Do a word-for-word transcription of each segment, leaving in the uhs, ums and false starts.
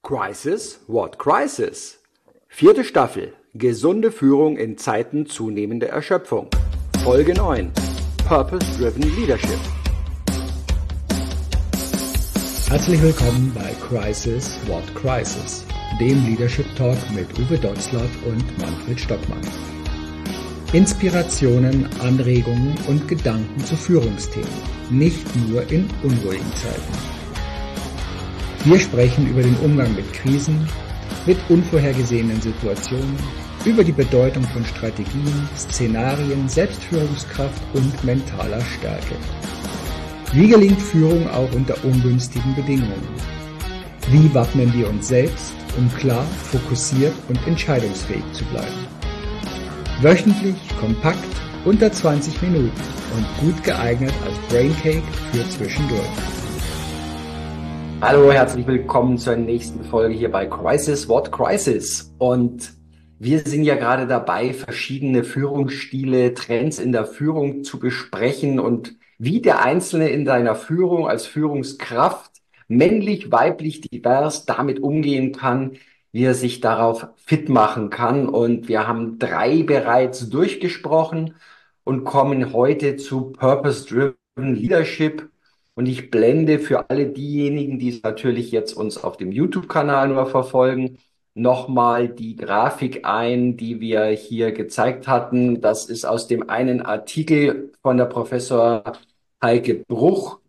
Crisis? What crisis? Vierte Staffel. Gesunde Führung in Zeiten zunehmender Erschöpfung. Folge neun. Purpose-Driven Leadership. Herzlich willkommen bei Crisis? What crisis? Dem Leadership Talk mit Uwe Dotzlaff und Manfred Stockmann. Inspirationen, Anregungen und Gedanken zu Führungsthemen. Nicht nur in unruhigen Zeiten. Wir sprechen über den Umgang mit Krisen, mit unvorhergesehenen Situationen, über die Bedeutung von Strategien, Szenarien, Selbstführungskraft und mentaler Stärke. Wie gelingt Führung auch unter ungünstigen Bedingungen? Wie wappnen wir uns selbst, um klar, fokussiert und entscheidungsfähig zu bleiben? Wöchentlich, kompakt, unter zwanzig Minuten und gut geeignet als Braincake für zwischendurch. Hallo, herzlich willkommen zur nächsten Folge hier bei Crisis, What Crisis? Und wir sind ja gerade dabei, verschiedene Führungsstile, Trends in der Führung zu besprechen und wie der Einzelne in seiner Führung als Führungskraft, männlich, weiblich, divers, damit umgehen kann, wie er sich darauf fit machen kann. Und wir haben drei bereits durchgesprochen und kommen heute zu Purpose-Driven Leadership. Und ich blende für alle diejenigen, die es natürlich jetzt uns auf dem YouTube-Kanal nur verfolgen, nochmal die Grafik ein, die wir hier gezeigt hatten. Das ist aus dem einen Artikel von der Professor Heike Bruch.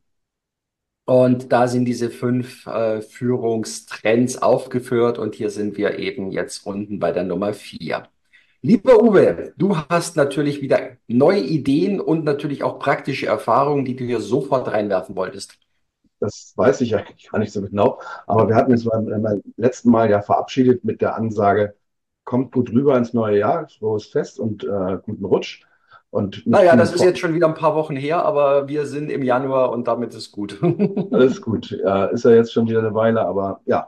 Und da sind diese fünf äh, Führungstrends aufgeführt. Und hier sind wir eben jetzt unten bei der Nummer vier. Lieber Uwe, du hast natürlich wieder neue Ideen und natürlich auch praktische Erfahrungen, die du hier sofort reinwerfen wolltest. Das weiß ich eigentlich gar nicht so genau, aber wir hatten uns beim, beim letzten Mal ja verabschiedet mit der Ansage, kommt gut rüber ins neue Jahr, frohes Fest und äh, guten Rutsch. Und naja, das ist jetzt schon wieder ein paar Wochen her, aber wir sind im Januar und damit ist gut. Alles gut, ja, ist ja jetzt schon wieder eine Weile, aber ja.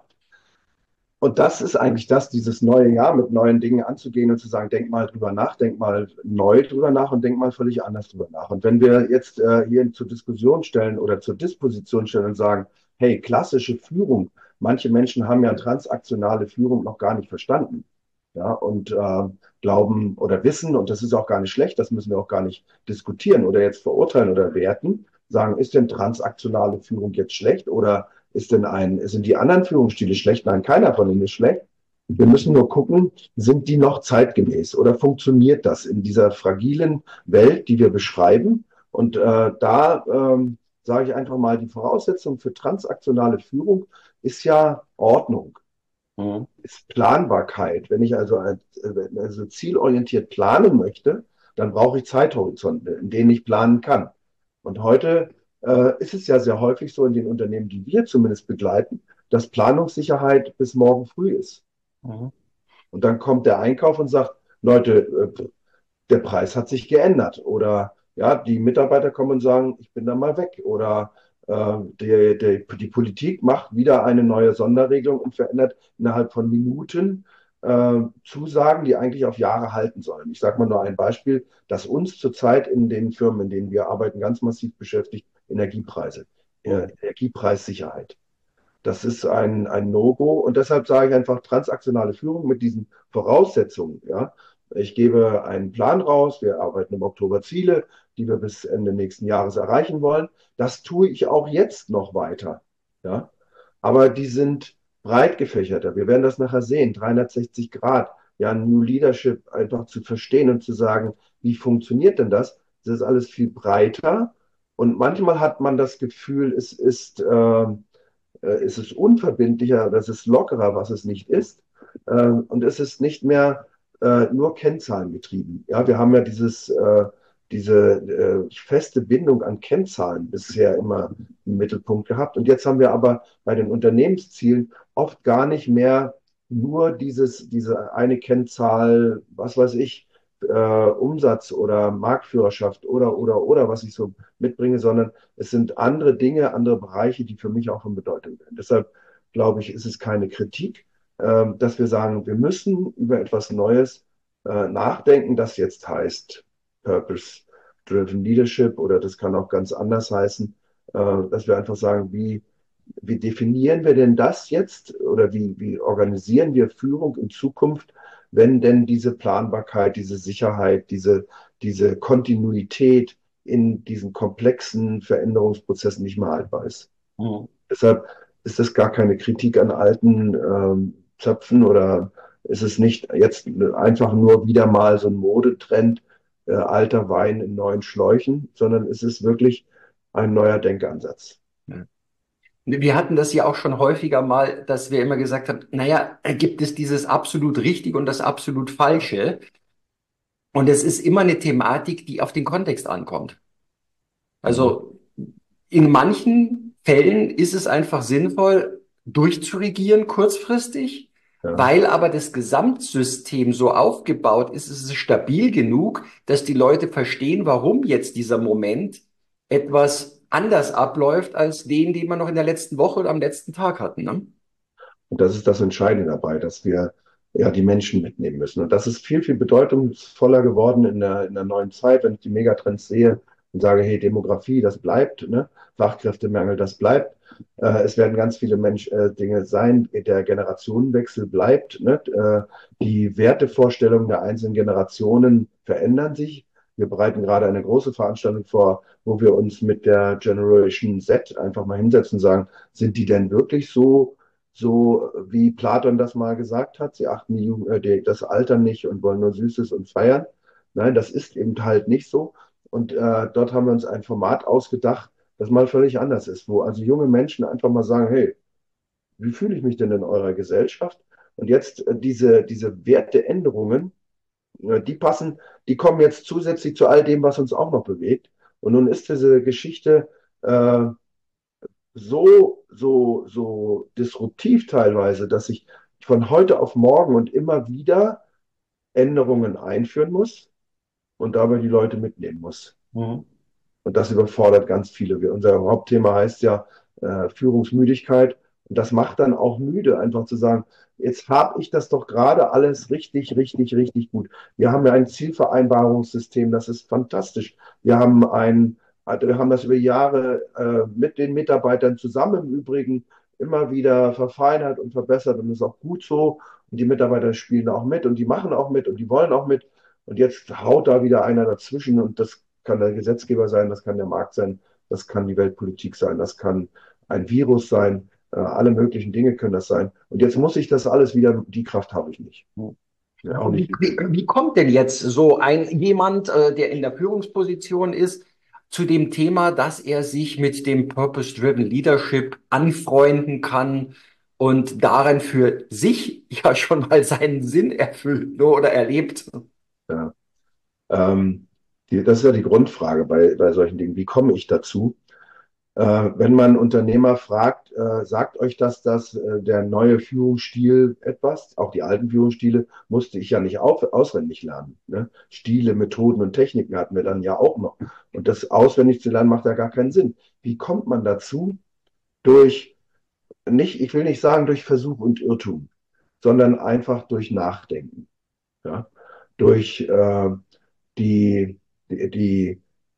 Und das ist eigentlich das, dieses neue Jahr mit neuen Dingen anzugehen und zu sagen, denk mal drüber nach, denk mal neu drüber nach und denk mal völlig anders drüber nach. Und wenn wir jetzt äh, hier zur Diskussion stellen oder zur Disposition stellen und sagen, hey, klassische Führung, manche Menschen haben ja transaktionale Führung noch gar nicht verstanden, ja, und äh, glauben oder wissen, und das ist auch gar nicht schlecht, das müssen wir auch gar nicht diskutieren oder jetzt verurteilen oder werten, sagen, ist denn transaktionale Führung jetzt schlecht oder ist denn ein, sind die anderen Führungsstile schlecht? Nein, keiner von ihnen ist schlecht. Wir müssen nur gucken, sind die noch zeitgemäß oder funktioniert das in dieser fragilen Welt, die wir beschreiben? Und äh, da ähm, sage ich einfach mal, die Voraussetzung für transaktionale Führung ist ja Ordnung, mhm. ist Planbarkeit. Wenn ich also, also zielorientiert planen möchte, dann brauche ich Zeithorizonte, in denen ich planen kann. Und heute äh, ist es ja sehr häufig so in den Unternehmen, die wir zumindest begleiten, dass Planungssicherheit bis morgen früh ist. Mhm. Und dann kommt der Einkauf und sagt, Leute, äh, der Preis hat sich geändert. Oder ja, die Mitarbeiter kommen und sagen, ich bin da mal weg. Oder äh, die, die, die Politik macht wieder eine neue Sonderregelung und verändert innerhalb von Minuten äh, Zusagen, die eigentlich auf Jahre halten sollen. Ich sage mal nur ein Beispiel, das uns zurzeit in den Firmen, in denen wir arbeiten, ganz massiv beschäftigt, Energiepreise, äh, Energiepreissicherheit. Das ist ein, ein No-Go und deshalb sage ich einfach transaktionale Führung mit diesen Voraussetzungen. Ja. Ich gebe einen Plan raus, wir arbeiten im Oktober Ziele, die wir bis Ende nächsten Jahres erreichen wollen. Das tue ich auch jetzt noch weiter. Ja. Aber die sind breit gefächerter. Wir werden das nachher sehen, dreihundertsechzig Grad. Ja, New Leadership einfach zu verstehen und zu sagen, wie funktioniert denn das? Das ist alles viel breiter. Und manchmal hat man das Gefühl, es ist, äh, es ist unverbindlicher, das ist lockerer, was es nicht ist. Äh, und es ist nicht mehr äh, nur Kennzahlen getrieben. Ja, wir haben ja dieses, äh, diese äh, feste Bindung an Kennzahlen bisher immer im Mittelpunkt gehabt. Und jetzt haben wir aber bei den Unternehmenszielen oft gar nicht mehr nur dieses, diese eine Kennzahl, was weiß ich, Äh, Umsatz oder Marktführerschaft oder, oder, oder, was ich so mitbringe, sondern es sind andere Dinge, andere Bereiche, die für mich auch von Bedeutung sind. Deshalb glaube ich, ist es keine Kritik, äh, dass wir sagen, wir müssen über etwas Neues äh, nachdenken, das jetzt heißt Purpose-Driven Leadership oder das kann auch ganz anders heißen, äh, dass wir einfach sagen, wie, wie definieren wir denn das jetzt oder wie, wie organisieren wir Führung in Zukunft, wenn denn diese Planbarkeit, diese Sicherheit, diese, diese Kontinuität in diesen komplexen Veränderungsprozessen nicht mehr haltbar ist. Mhm. Deshalb ist das gar keine Kritik an alten ähm, Zöpfen oder ist es nicht jetzt einfach nur wieder mal so ein Modetrend, äh, alter Wein in neuen Schläuchen, sondern es ist wirklich ein neuer Denkansatz. Ja. Wir hatten das ja auch schon häufiger mal, dass wir immer gesagt haben, naja, gibt es dieses absolut richtig und das absolut falsche? Und es ist immer eine Thematik, die auf den Kontext ankommt. Mhm. Also in manchen Fällen ist es einfach sinnvoll, durchzuregieren kurzfristig, Ja. weil aber das Gesamtsystem so aufgebaut ist, ist es stabil genug, dass die Leute verstehen, warum jetzt dieser Moment etwas anders abläuft als den, den wir noch in der letzten Woche oder am letzten Tag hatten, ne? Und das ist das Entscheidende dabei, dass wir ja die Menschen mitnehmen müssen. Und das ist viel, viel bedeutungsvoller geworden in der, in der neuen Zeit, wenn ich die Megatrends sehe und sage, hey, Demografie, das bleibt, ne? Fachkräftemangel, das bleibt. Äh, es werden ganz viele Mensch, äh, Dinge sein, der Generationenwechsel bleibt, ne? Äh, die Wertevorstellungen der einzelnen Generationen verändern sich. Wir bereiten gerade eine große Veranstaltung vor, wo wir uns mit der Generation Z einfach mal hinsetzen und sagen, sind die denn wirklich so so wie Platon das mal gesagt hat, sie achten die Jugend, äh, die, das Alter nicht und wollen nur Süßes und feiern. Nein, das ist eben halt nicht so. Und äh, dort haben wir uns ein Format ausgedacht, das mal völlig anders ist, wo also junge Menschen einfach mal sagen, hey, wie fühle ich mich denn in eurer Gesellschaft? Und jetzt äh, diese, diese Werteänderungen, äh, die passen, die kommen jetzt zusätzlich zu all dem, was uns auch noch bewegt. Und nun ist diese Geschichte äh, so, so, so disruptiv teilweise, dass ich von heute auf morgen und immer wieder Änderungen einführen muss und dabei die Leute mitnehmen muss. Mhm. Und das überfordert ganz viele. Wir, unser Hauptthema heißt ja äh, Führungsmüdigkeit. Und das macht dann auch müde, einfach zu sagen, jetzt habe ich das doch gerade alles richtig, richtig, richtig gut. Wir haben ja ein Zielvereinbarungssystem, das ist fantastisch. Wir haben ein, also wir haben das über Jahre äh, mit den Mitarbeitern zusammen im Übrigen immer wieder verfeinert und verbessert und das ist auch gut so. Und die Mitarbeiter spielen auch mit und die machen auch mit und die wollen auch mit. Und jetzt haut da wieder einer dazwischen und das kann der Gesetzgeber sein, das kann der Markt sein, das kann die Weltpolitik sein, das kann ein Virus sein, äh, alle möglichen Dinge können das sein. Und jetzt muss ich das alles wieder, die Kraft habe ich nicht. Ja, auch Wie, nicht die wie, wie kommt denn jetzt so ein jemand, äh, der in der Führungsposition ist, zu dem Thema, dass er sich mit dem Purpose-Driven Leadership anfreunden kann und darin für sich ja schon mal seinen Sinn erfüllt, ne, oder erlebt? ja. ähm, die, das ist ja die Grundfrage bei, bei solchen Dingen. Wie komme ich dazu? Äh, wenn man Unternehmer fragt, äh, sagt euch das, dass äh, der neue Führungsstil etwas, auch die alten Führungsstile musste ich ja nicht auf, auswendig lernen. Ne? Stile, Methoden und Techniken hatten wir dann ja auch noch. Und das auswendig zu lernen macht ja gar keinen Sinn. Wie kommt man dazu? Durch, nicht, ich will nicht sagen durch Versuch und Irrtum, sondern einfach durch Nachdenken. Ja? Durch äh, die, die, die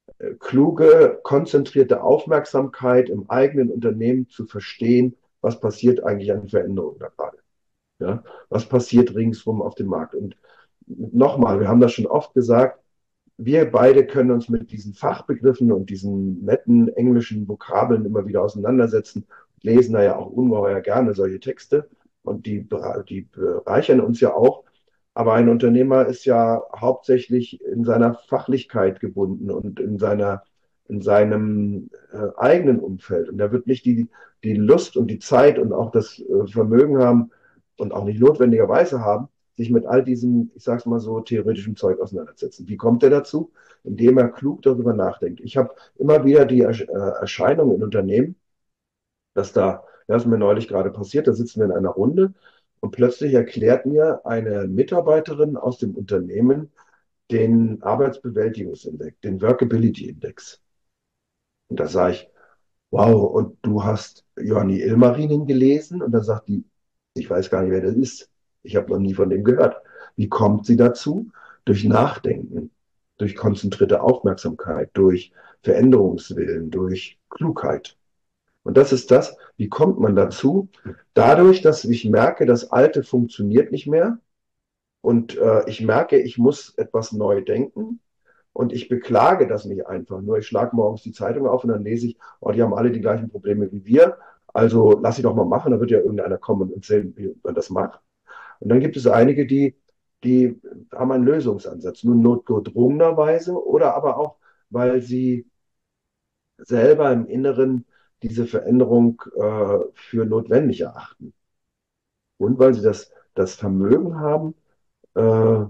kluge, konzentrierte Aufmerksamkeit im eigenen Unternehmen zu verstehen, was passiert eigentlich an Veränderungen da gerade. Ja? Was passiert ringsrum auf dem Markt? Und nochmal, wir haben das schon oft gesagt, wir beide können uns mit diesen Fachbegriffen und diesen netten englischen Vokabeln immer wieder auseinandersetzen, lesen da ja auch ungeheuer gerne solche Texte und die, die bereichern uns ja auch. Aber ein Unternehmer ist ja hauptsächlich in seiner Fachlichkeit gebunden und in seiner, in seinem äh, eigenen Umfeld. Und er wird nicht die, die Lust und die Zeit und auch das äh, Vermögen haben und auch nicht notwendigerweise haben, sich mit all diesem, ich sag's mal so, theoretischen Zeug auseinandersetzen. Wie kommt er dazu? Indem er klug darüber nachdenkt. Ich habe immer wieder die Erscheinung in Unternehmen, dass da, das ist mir neulich gerade passiert, da sitzen wir in einer Runde und plötzlich erklärt mir eine Mitarbeiterin aus dem Unternehmen den Arbeitsbewältigungsindex, den Workability Index. Und da sage ich, wow, und du hast Johanni Ilmarinen gelesen? Und dann sagt die, ich weiß gar nicht, wer das ist. Ich habe noch nie von dem gehört. Wie kommt sie dazu? Durch Nachdenken, durch konzentrierte Aufmerksamkeit, durch Veränderungswillen, durch Klugheit. Und das ist das, wie kommt man dazu? Dadurch, dass ich merke, das Alte funktioniert nicht mehr und äh, ich merke, ich muss etwas neu denken und ich beklage das nicht einfach nur. Ich schlage morgens die Zeitung auf und dann lese ich, oh, die haben alle die gleichen Probleme wie wir. Also lass ich doch mal machen, da wird ja irgendeiner kommen und erzählen, wie man das macht. Und dann gibt es einige, die, die haben einen Lösungsansatz, nur notgedrungenerweise oder aber auch, weil sie selber im Inneren diese Veränderung äh, für notwendig erachten. Und weil sie das, das Vermögen haben, äh,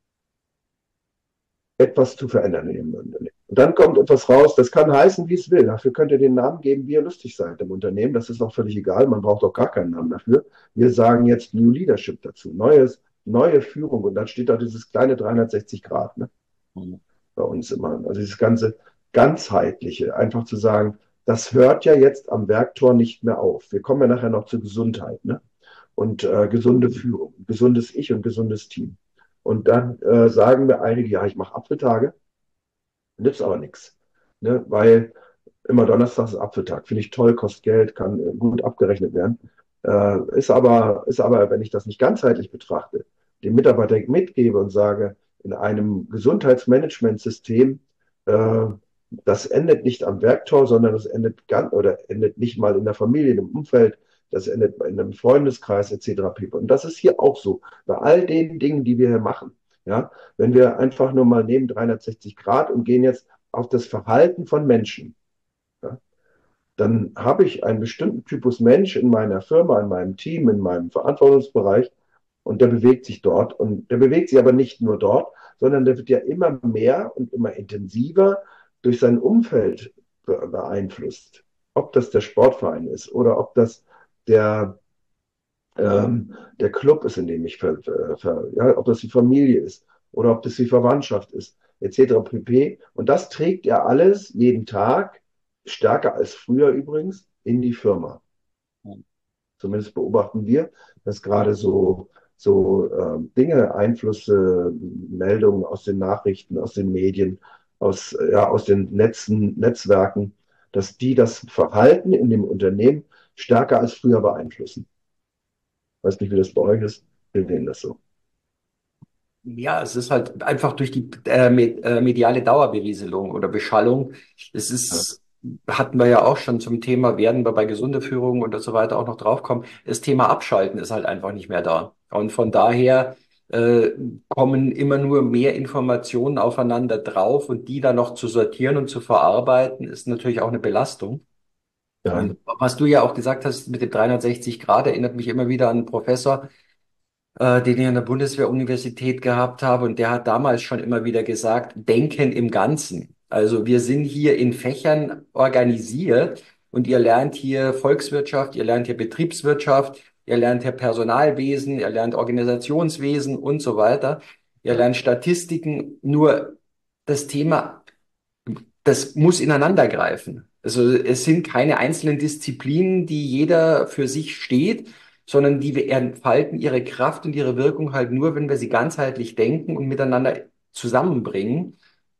etwas zu verändern in ihrem Unternehmen. Und dann kommt etwas raus, das kann heißen, wie es will. Dafür könnt ihr den Namen geben, wie ihr lustig seid im Unternehmen. Das ist auch völlig egal. Man braucht auch gar keinen Namen dafür. Wir sagen jetzt New Leadership dazu. Neues, neue Führung. Und dann steht da dieses kleine dreihundertsechzig Grad, ne? Mhm. Bei uns immer. Also dieses ganze ganzheitliche, einfach zu sagen, das hört ja jetzt am Werktor nicht mehr auf. Wir kommen ja nachher noch zur Gesundheit, ne? Und äh, gesunde Führung, gesundes Ich und gesundes Team. Und dann äh, sagen mir einige, ja, ich mache Apfeltage, nützt aber nichts. Ne? Weil immer Donnerstag ist Apfeltag. Finde ich toll, kostet Geld, kann äh, gut abgerechnet werden. Äh, ist aber, ist aber, wenn ich das nicht ganzheitlich betrachte, dem Mitarbeiter mitgebe und sage, in einem Gesundheitsmanagementsystem, äh, das endet nicht am Werktor, sondern das endet ganz oder endet nicht mal in der Familie, im Umfeld, das endet in einem Freundeskreis et cetera pp. Und das ist hier auch so. Bei all den Dingen, die wir hier machen. Ja, wenn wir einfach nur mal nehmen dreihundertsechzig Grad und gehen jetzt auf das Verhalten von Menschen, ja, dann habe ich einen bestimmten Typus Mensch in meiner Firma, in meinem Team, in meinem Verantwortungsbereich und der bewegt sich dort. Und der bewegt sich aber nicht nur dort, sondern der wird ja immer mehr und immer intensiver durch sein Umfeld beeinflusst. Ob das der Sportverein ist oder ob das der, ähm, der Club ist, in dem ich, ver, ver, ja, ob das die Familie ist oder ob das die Verwandtschaft ist, et cetera pp. Und das trägt er alles jeden Tag, stärker als früher übrigens, in die Firma. Zumindest beobachten wir, dass gerade so, so äh, Dinge, Einflüsse, Meldungen aus den Nachrichten, aus den Medien, aus, ja, aus den Netzen, Netzwerken, dass die das Verhalten in dem Unternehmen stärker als früher beeinflussen. Weiß nicht, wie das bei euch ist. Wir sehen das so. Ja, es ist halt einfach durch die äh, me- äh, mediale Dauerberieselung oder Beschallung. Es Ja, ist, hatten wir ja auch schon zum Thema, werden wir bei gesunder Führung und so weiter auch noch draufkommen. Das Thema Abschalten ist halt einfach nicht mehr da. Und von daher äh, kommen immer nur mehr Informationen aufeinander drauf und die dann noch zu sortieren und zu verarbeiten, ist natürlich auch eine Belastung. ja, Und was du ja auch gesagt hast mit dem dreihundertsechzig Grad, erinnert mich immer wieder an einen Professor, äh, den ich an der Bundeswehr-Universität gehabt habe. Und der hat damals schon immer wieder gesagt, denken im Ganzen. Also wir sind hier in Fächern organisiert und ihr lernt hier Volkswirtschaft, ihr lernt hier Betriebswirtschaft, ihr lernt hier Personalwesen, ihr lernt Organisationswesen und so weiter. Ihr lernt Statistiken. Nur das Thema, das muss ineinander greifen. Also es sind keine einzelnen Disziplinen, die jeder für sich steht, sondern die entfalten ihre Kraft und ihre Wirkung halt nur, wenn wir sie ganzheitlich denken und miteinander zusammenbringen.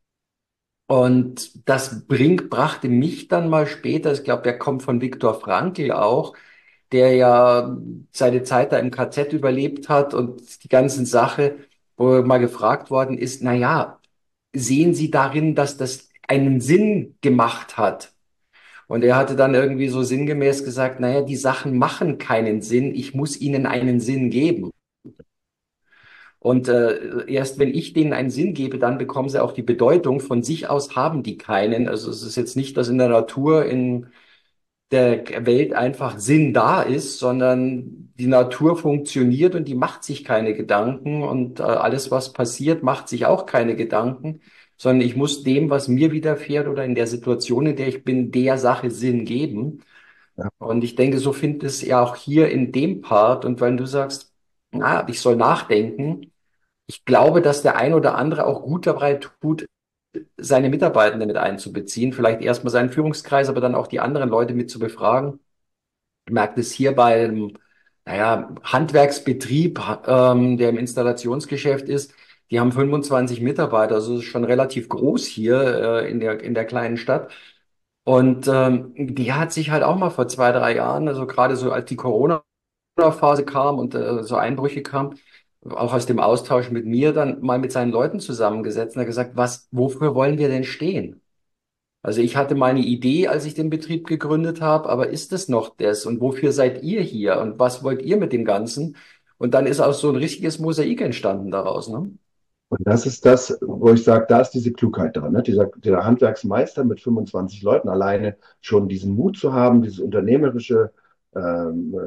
Und das bringt, brachte mich dann mal später, ich glaube, der kommt von Viktor Frankl auch, der ja seine Zeit da im K Z überlebt hat und die ganzen Sache, wo mal gefragt worden ist, na ja, sehen Sie darin, dass das einen Sinn gemacht hat? Und er hatte dann irgendwie so sinngemäß gesagt, naja, die Sachen machen keinen Sinn, ich muss ihnen einen Sinn geben. Und äh, erst wenn ich denen einen Sinn gebe, dann bekommen sie auch die Bedeutung. Von sich aus haben die keinen. Also es ist jetzt nicht, dass in der Natur, in der Welt einfach Sinn da ist, sondern die Natur funktioniert und die macht sich keine Gedanken und äh, alles, was passiert, macht sich auch keine Gedanken, sondern ich muss dem, was mir widerfährt oder in der Situation, in der ich bin, der Sache Sinn geben. ja, Und ich denke, so findet es ja auch hier in dem Part. Und wenn du sagst, na, ich soll nachdenken, ich glaube, dass der ein oder andere auch gut dabei tut, seine Mitarbeitenden mit einzubeziehen, vielleicht erstmal seinen Führungskreis, aber dann auch die anderen Leute mit zu befragen. Ich merke das hier bei einem, naja, Handwerksbetrieb, ähm, der im Installationsgeschäft ist. Die haben fünfundzwanzig Mitarbeiter, also das ist schon relativ groß hier äh, in der, in der kleinen Stadt. Und ähm, die hat sich halt auch mal vor zwei, drei Jahren, also gerade so als die Corona-Phase kam und äh, so Einbrüche kamen, auch aus dem Austausch mit mir, dann mal mit seinen Leuten zusammengesetzt und hat gesagt, was, wofür wollen wir denn stehen? Also ich hatte meine Idee, als ich den Betrieb gegründet habe, aber ist es noch das? Und wofür seid ihr hier? Und was wollt ihr mit dem Ganzen? Und dann ist auch so ein richtiges Mosaik entstanden daraus, ne? Und das ist das, wo ich sage, da ist diese Klugheit dran. Ne? Dieser, der Handwerksmeister mit fünfundzwanzig Leuten alleine schon diesen Mut zu haben, dieses unternehmerische ähm,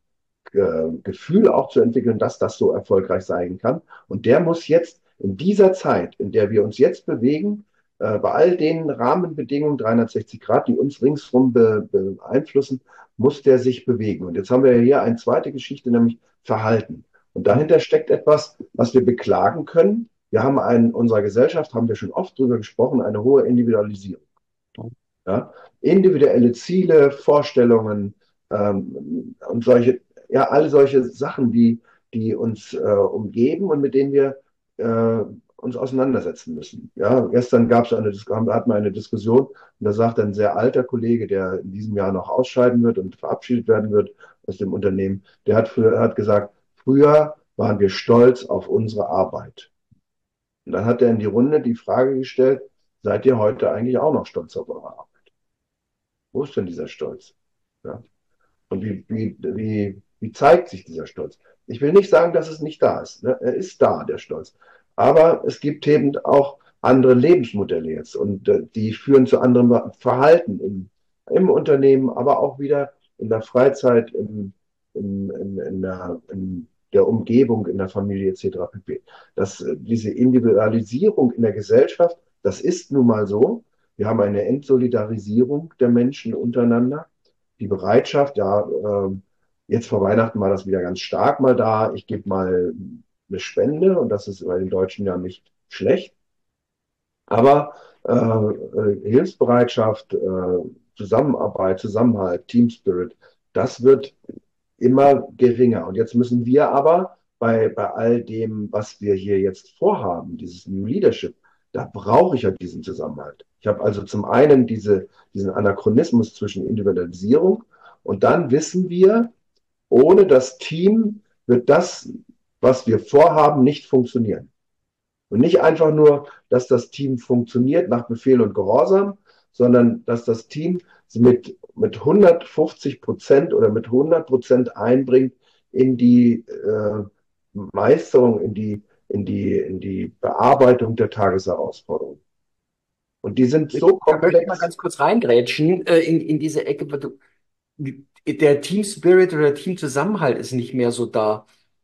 äh, Gefühl auch zu entwickeln, dass das so erfolgreich sein kann. Und der muss jetzt in dieser Zeit, in der wir uns jetzt bewegen, äh, bei all den Rahmenbedingungen dreihundertsechzig Grad, die uns ringsherum be beeinflussen, muss der sich bewegen. Und jetzt haben wir hier eine zweite Geschichte, nämlich Verhalten. Und dahinter steckt etwas, was wir beklagen können. Wir haben in unserer Gesellschaft, haben wir schon oft drüber gesprochen, eine hohe Individualisierung. Ja? Individuelle Ziele, Vorstellungen ähm, und solche, ja, alle solche Sachen, die, die uns äh, umgeben und mit denen wir äh, uns auseinandersetzen müssen. Ja, gestern gab es eine, hatten wir eine Diskussion und da sagt ein sehr alter Kollege, der in diesem Jahr noch ausscheiden wird und verabschiedet werden wird aus dem Unternehmen, der hat, früher, hat gesagt, früher waren wir stolz auf unsere Arbeit. Und dann hat er in die Runde die Frage gestellt, seid ihr heute eigentlich auch noch stolz auf eure Arbeit? Wo ist denn dieser Stolz? Ja? Und wie, wie, wie, wie zeigt sich dieser Stolz? Ich will nicht sagen, dass es nicht da ist. Ne? Er ist da, der Stolz. Aber es gibt eben auch andere Lebensmodelle jetzt und äh, die führen zu anderem Verhalten im, im Unternehmen, aber auch wieder in der Freizeit, im, im, in, in, der, in der Umgebung, in der Familie et cetera pp. Das, äh, diese Individualisierung in der Gesellschaft, das ist nun mal so. Wir haben eine Entsolidarisierung der Menschen untereinander. Die Bereitschaft, ja, äh, jetzt vor Weihnachten war das wieder ganz stark mal da. Ich gebe mal eine Spende und das ist bei den Deutschen ja nicht schlecht. Aber äh, äh, Hilfsbereitschaft, äh, Zusammenarbeit, Zusammenhalt, Team Spirit, das wird immer geringer. Und jetzt müssen wir aber bei, bei all dem, was wir hier jetzt vorhaben, dieses New Leadership, da brauche ich ja diesen Zusammenhalt. Ich habe also zum einen diese, diesen Anachronismus zwischen Individualisierung und dann wissen wir, ohne das Team wird das, was wir vorhaben, nicht funktionieren. Und nicht einfach nur, dass das Team funktioniert nach Befehl und Gehorsam, sondern dass das Team mit, mit hundertfünfzig Prozent oder mit hundert Prozent einbringt in die äh, Meisterung, in die, in die, in die Bearbeitung der Tagesherausforderungen. Und die sind Ich, so da möchte ich mal komplex. ganz kurz reingrätschen, äh, in, in diese Ecke. Weil du, der Team Spirit oder der Teamzusammenhalt ist nicht mehr so da.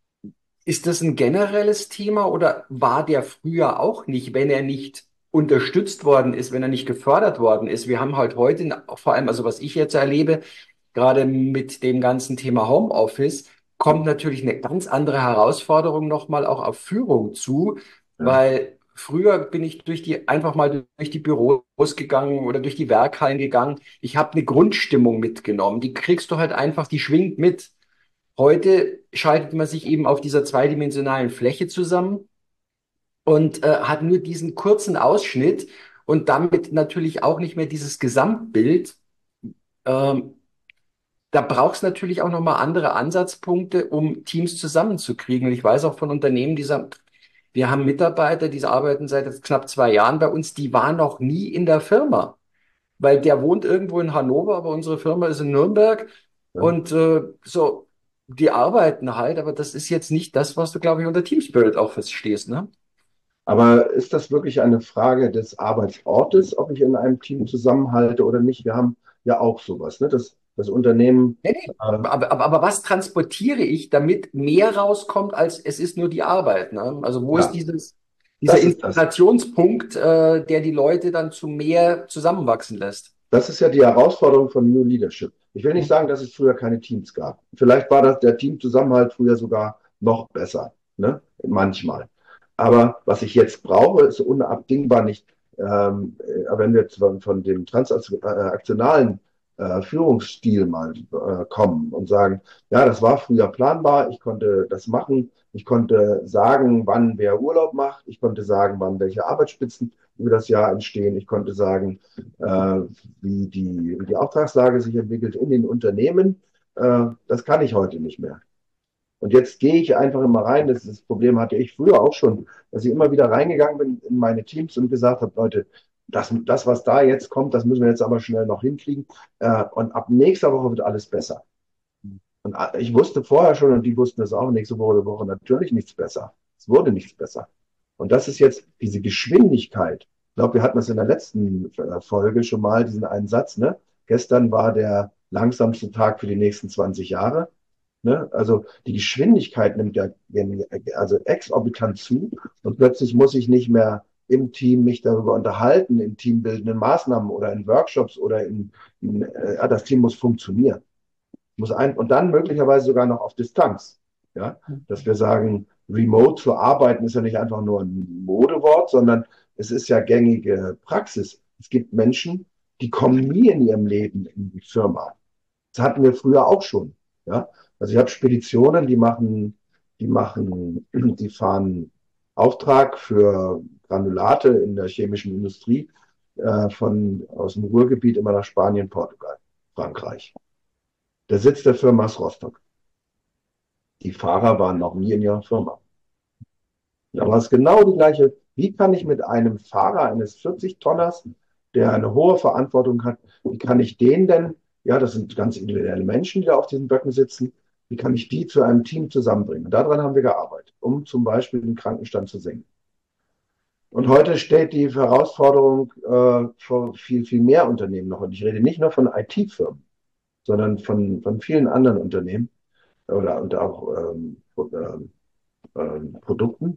Ist das ein generelles Thema oder war der früher auch nicht, wenn er nicht unterstützt worden ist, wenn er nicht gefördert worden ist? Wir haben halt heute, vor allem, also was ich jetzt erlebe, gerade mit dem ganzen Thema Homeoffice, kommt natürlich eine ganz andere Herausforderung nochmal auch auf Führung zu, Ja. weil früher bin ich durch die, einfach mal durch die Büros gegangen oder durch die Werkhallen gegangen. Ich habe eine Grundstimmung mitgenommen. Die kriegst du halt einfach, die schwingt mit. Heute schaltet man sich eben auf dieser zweidimensionalen Fläche zusammen und äh, hat nur diesen kurzen Ausschnitt und damit natürlich auch nicht mehr dieses Gesamtbild. Ähm, Da braucht es natürlich auch nochmal andere Ansatzpunkte, um Teams zusammenzukriegen. Und ich weiß auch von Unternehmen, die sagen, wir haben Mitarbeiter, die arbeiten seit jetzt knapp zwei Jahren bei uns, die waren noch nie in der Firma, weil der wohnt irgendwo in Hannover, aber unsere Firma ist in Nürnberg Ja. und äh, so, die arbeiten halt, aber das ist jetzt nicht das, was du, glaube ich, unter Team Spirit auch verstehst, ne? Aber ist das wirklich eine Frage des Arbeitsortes, ob ich in einem Team zusammenhalte oder nicht? Wir haben ja auch sowas, ne? Das, das Unternehmen, Nee, nee. äh, Aber, aber, aber was transportiere ich, damit mehr rauskommt, als es ist nur die Arbeit, ne? Also wo ist ja, dieses, dieser das ist das. Inspirationspunkt, äh, der die Leute dann zu mehr zusammenwachsen lässt? Das ist ja die Herausforderung von New Leadership. Ich will nicht sagen, dass es früher keine Teams gab. Vielleicht war das der Teamzusammenhalt früher sogar noch besser, ne? Manchmal. Aber was ich jetzt brauche, ist unabdingbar nicht, ähm, äh, wenn wir von, von dem transaktionalen äh, Führungsstil mal äh, kommen und sagen, ja, das war früher planbar, ich konnte das machen, ich konnte sagen, wann wer Urlaub macht, ich konnte sagen, wann welche Arbeitsspitzen über das Jahr entstehen, ich konnte sagen, äh, wie die, wie die Auftragslage sich entwickelt in den Unternehmen. Äh, das kann ich heute nicht mehr. Und jetzt gehe ich einfach immer rein. Das, das Problem hatte ich früher auch schon, dass ich immer wieder reingegangen bin in meine Teams und gesagt habe, Leute, das, das, was da jetzt kommt, das müssen wir jetzt aber schnell noch hinkriegen. Äh, und ab nächster Woche wird alles besser. Und ich wusste vorher schon, und die wussten das auch, nächste Woche, Woche natürlich nichts besser. Es wurde nichts besser. Und das ist jetzt diese Geschwindigkeit. Ich glaube, wir hatten das in der letzten Folge schon mal, diesen einen Satz, ne? Gestern war der langsamste Tag für die nächsten zwanzig Jahre. Ne? Also die Geschwindigkeit nimmt ja also exorbitant zu und plötzlich muss ich nicht mehr im Team mich darüber unterhalten, in teambildenden Maßnahmen oder in Workshops oder in, in äh, das Team muss funktionieren. Muss ein, und dann möglicherweise sogar noch auf Distanz. Ja? Dass wir sagen, remote zu arbeiten ist ja nicht einfach nur ein Modewort, sondern es ist ja gängige Praxis. Es gibt Menschen, die kommen nie in ihrem Leben in die Firma. Das hatten wir früher auch schon. Ja? Also ich habe Speditionen, die machen, die machen, die fahren Auftrag für Granulate in der chemischen Industrie äh, von aus dem Ruhrgebiet immer nach Spanien, Portugal, Frankreich. Der Sitz der Firma ist Rostock. Die Fahrer waren noch nie in ihrer Firma. Da war es genau die gleiche. Wie kann ich mit einem Fahrer eines vierzig-Tonners, der eine hohe Verantwortung hat, wie kann ich den denn, ja, das sind ganz individuelle Menschen, die da auf diesen Böcken sitzen, wie kann ich die zu einem Team zusammenbringen? Und daran haben wir gearbeitet, um zum Beispiel den Krankenstand zu senken. Und heute steht die Herausforderung äh, vor viel, viel mehr Unternehmen noch. Und ich rede nicht nur von I T-Firmen, sondern von, von vielen anderen Unternehmen oder und auch ähm, ähm, Produkten.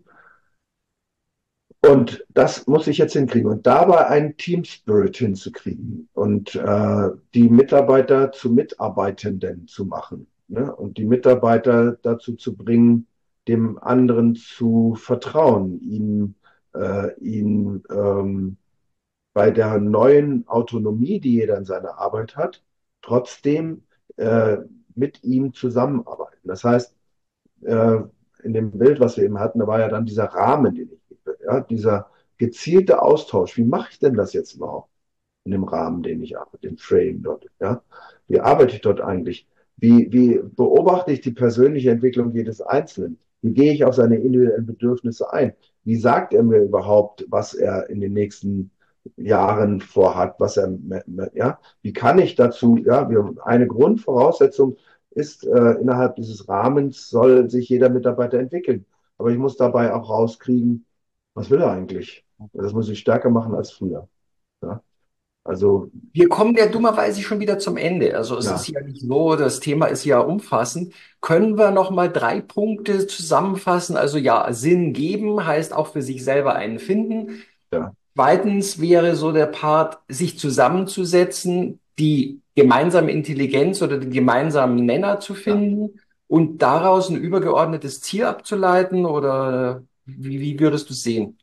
Und das muss ich jetzt hinkriegen. Und dabei einen Team Spirit hinzukriegen und äh, die Mitarbeiter zu Mitarbeitenden zu machen. Ne? Und die Mitarbeiter dazu zu bringen, dem anderen zu vertrauen, ihn, äh, ihn ähm, bei der neuen Autonomie, die jeder in seiner Arbeit hat, trotzdem äh, mit ihm zusammenarbeiten. Das heißt, äh, in dem Bild, was wir eben hatten, da war ja dann dieser Rahmen, den ich gebe, ja, dieser gezielte Austausch. Wie mache ich denn das jetzt überhaupt in dem Rahmen, den ich arbeite, dem Frame dort? Ja? Wie arbeite ich dort eigentlich? Wie, wie beobachte ich die persönliche Entwicklung jedes Einzelnen? Wie gehe ich auf seine individuellen Bedürfnisse ein? Wie sagt er mir überhaupt, was er in den nächsten Jahren vorhat, was er, ja, wie kann ich dazu, ja, wir, eine Grundvoraussetzung ist, äh, innerhalb dieses Rahmens soll sich jeder Mitarbeiter entwickeln. Aber ich muss dabei auch rauskriegen, was will er eigentlich? Das muss ich stärker machen als früher. Ja? Also, wir kommen ja dummerweise schon wieder zum Ende. Also es ja. ist ja nicht so, das Thema ist ja umfassend. Können wir noch mal drei Punkte zusammenfassen? Also ja, Sinn geben heißt auch für sich selber einen finden. Ja. Zweitens wäre so der Part, sich zusammenzusetzen, die gemeinsame Intelligenz oder den gemeinsamen Nenner zu finden ja. und daraus ein übergeordnetes Ziel abzuleiten, oder wie, wie würdest du es sehen?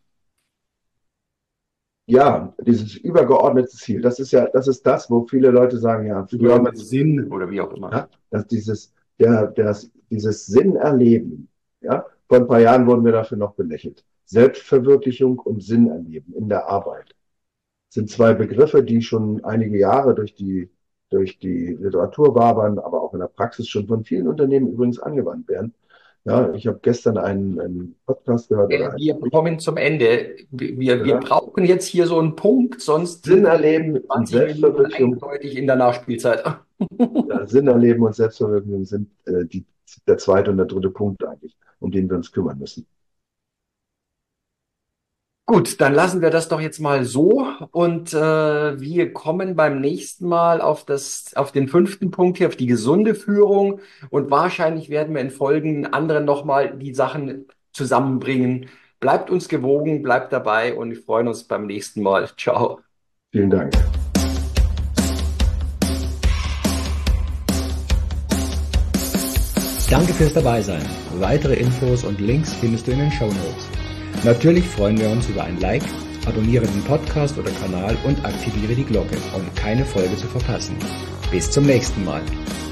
Ja, dieses übergeordnete Ziel, das ist ja, das ist das, wo viele Leute sagen, ja, früher haben wir Sinn oder wie auch immer. Ja, dass dieses, der, das, dieses Sinn erleben, ja, vor ein paar Jahren wurden wir dafür noch belächelt. Selbstverwirklichung und Sinn erleben in der Arbeit sind zwei Begriffe, die schon einige Jahre durch die, durch die Literatur wabern, aber auch in der Praxis schon von vielen Unternehmen übrigens angewandt werden. Ja, ich habe gestern einen, einen Podcast gehört. Oder wir kommen zum Ende. Wir, ja. wir brauchen jetzt hier so einen Punkt, sonst Sinn erleben und Selbstverwirklichung eindeutig in der Nachspielzeit. Ja, Sinn erleben und Selbstverwirklichung sind äh, die, der zweite und der dritte Punkt eigentlich, um den wir uns kümmern müssen. Gut, dann lassen wir das doch jetzt mal so und äh, wir kommen beim nächsten Mal auf das, auf den fünften Punkt hier, auf die gesunde Führung, und wahrscheinlich werden wir in Folgen anderen nochmal die Sachen zusammenbringen. Bleibt uns gewogen, bleibt dabei und wir freuen uns beim nächsten Mal. Ciao. Vielen Dank. Danke fürs Dabeisein. Weitere Infos und Links findest du in den Shownotes. Natürlich freuen wir uns über ein Like, Abonniere den Podcast oder Kanal und aktiviere die Glocke, um keine Folge zu verpassen. Bis zum nächsten Mal.